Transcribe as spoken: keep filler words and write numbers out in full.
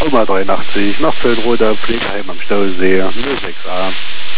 Nummer dreiundachtzig nach Zöllnroder, Pflegeheim am Stausee, null sechs a.